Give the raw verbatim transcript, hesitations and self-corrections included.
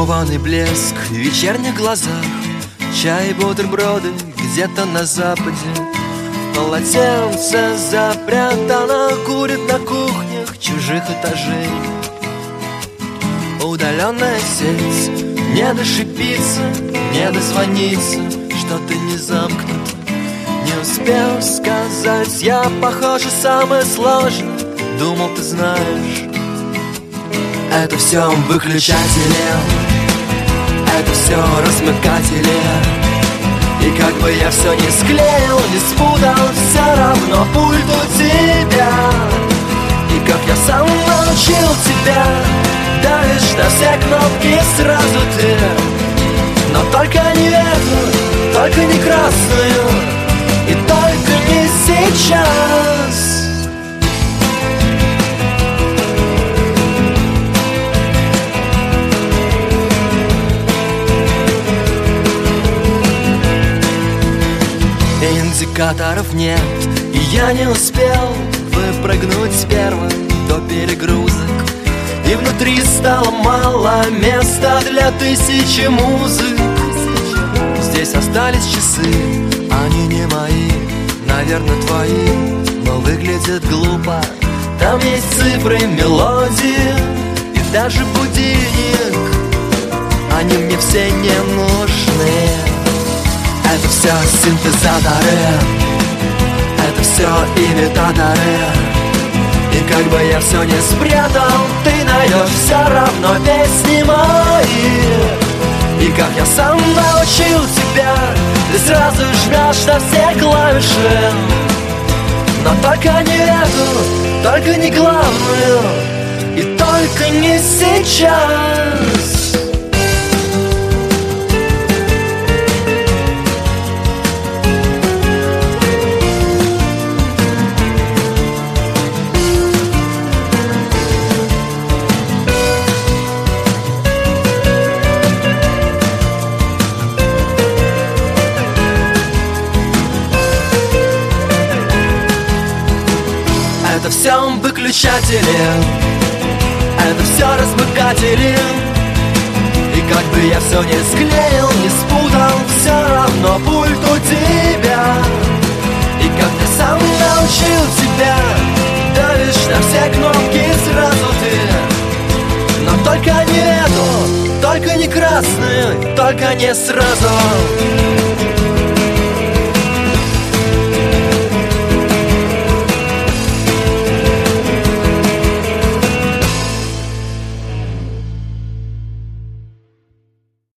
Скованный блеск в вечерних глазах, чай и бутерброды где-то на западе. Полотенце запрятано, курит на кухнях чужих этажей. Удаленная сеть, не дошибиться, не дозвониться, что ты не замкнут. Не успел сказать, я, похоже, самое сложное. Думал, ты знаешь, это все выключатели, это все размыкатели. И как бы я все не склеил, не спутал, все равно пульт у тебя. И как я сам научил тебя, давишь на все кнопки сразу ты. Но только не эту, только не красную, и только не сейчас. Индикаторов нет, и я не успел выпрыгнуть первым до перегрузок. И внутри стало мало места для тысячи музык. Здесь остались часы, они не мои, наверное, твои, но выглядят глупо. Там есть цифры, мелодии и даже будильник. Они мне все не нужны. Это все синтезаторы, это все имитаторы. И как бы я все не спрятал, ты найдешь все равно песни мои. И как я сам научил тебя, ты сразу жмешь на все клавиши. Но только не эту, только не главную, и только не сейчас. Это все выключатели, это все размыкатели. И как бы я все не склеил, не спутал, все равно пульт у тебя. И как я сам научил тебя, давишь на все кнопки сразу ты. Но только не эту, только не красную, только не сразу.